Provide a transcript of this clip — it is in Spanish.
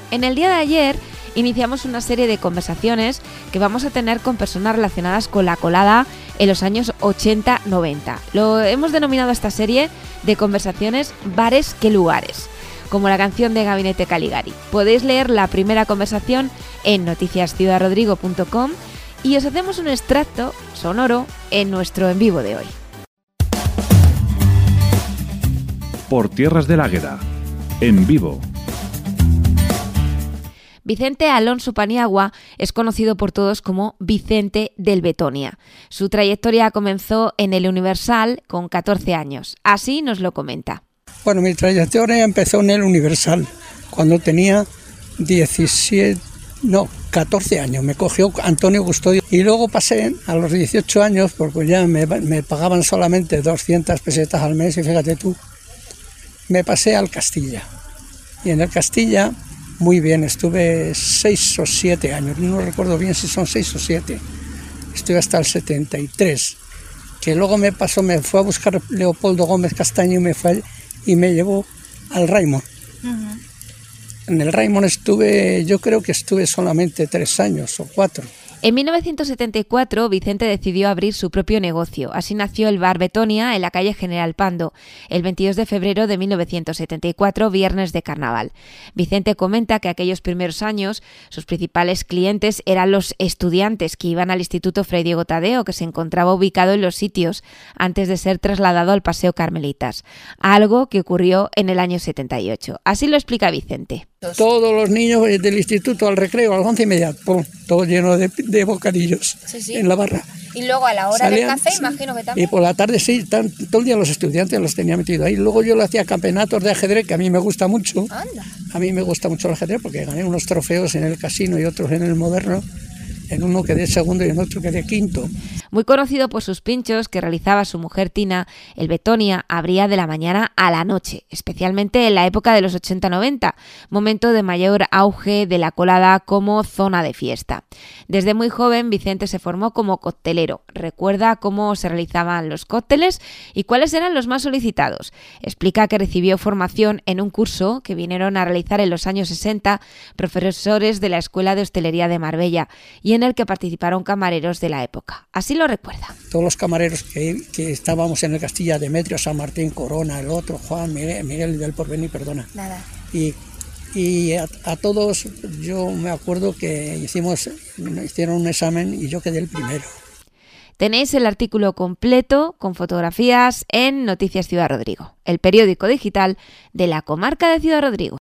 En el día de ayer iniciamos una serie de conversaciones que vamos a tener con personas relacionadas con la colada en los años 80-90. Lo hemos denominado esta serie de conversaciones Bares que lugares, como la canción de Gabinete Caligari. Podéis leer la primera conversación en noticiasciudadrodrigo.com y os hacemos un extracto sonoro en nuestro en vivo de hoy. Por Tierras del Águeda, en vivo. Vicente Alonso Paniagua es conocido por todos como Vicente del Betonia. Su trayectoria comenzó en El Universal con 14 años. Así nos lo comenta. Bueno, mi trayectoria empezó en El Universal cuando tenía 14 años. Me cogió Antonio Custodio y luego pasé a los 18 años porque ya me pagaban solamente 200 pesetas al mes y fíjate tú, me pasé al Castilla. Y en el Castilla, muy bien, estuve 6 o 7 años, no recuerdo bien si son 6 o 7. Estuve hasta el 73, que luego me fue a buscar Leopoldo Gómez Castaño y me llevó al Raimon. Uh-huh. En el Raimon yo creo que estuve solamente 3 años o 4. En 1974, Vicente decidió abrir su propio negocio. Así nació el Bar Betonia en la calle General Pando, el 22 de febrero de 1974, viernes de carnaval. Vicente comenta que aquellos primeros años sus principales clientes eran los estudiantes que iban al Instituto Fray Diego Tadeo, que se encontraba ubicado en Los Sitios, antes de ser trasladado al Paseo Carmelitas, algo que ocurrió en el año 78. Así lo explica Vicente. Todos los niños del instituto al recreo, a las 11:30, ¡pum!, todo lleno de bocadillos, sí, en la barra. Y luego a la hora del café, imagino que también. Y por la tarde sí, todo el día los estudiantes los tenía metidos ahí. Luego yo le hacía campeonatos de ajedrez, que a mí me gusta mucho. Anda. A mí me gusta mucho el ajedrez porque gané unos trofeos en el Casino y otros en el Moderno. En uno quedé segundo y en otro quedé quinto. Muy conocido por sus pinchos que realizaba su mujer Tina, el Betonia abría de la mañana a la noche, especialmente en la época de los 80-90, momento de mayor auge de la colada como zona de fiesta. Desde muy joven, Vicente se formó como coctelero. Recuerda cómo se realizaban los cócteles y cuáles eran los más solicitados. Explica que recibió formación en un curso que vinieron a realizar en los años 60 profesores de la Escuela de Hostelería de Marbella y en el que participaron camareros de la época. Así lo recuerda. Todos los camareros que estábamos en el Castilla, Demetrio, San Martín, Corona, el otro, Juan, Miguel del Porvenir, perdona. Nada. Y a todos, yo me acuerdo que hicieron un examen y yo quedé el primero. Tenéis el artículo completo con fotografías en Noticias Ciudad Rodrigo, el periódico digital de la comarca de Ciudad Rodrigo.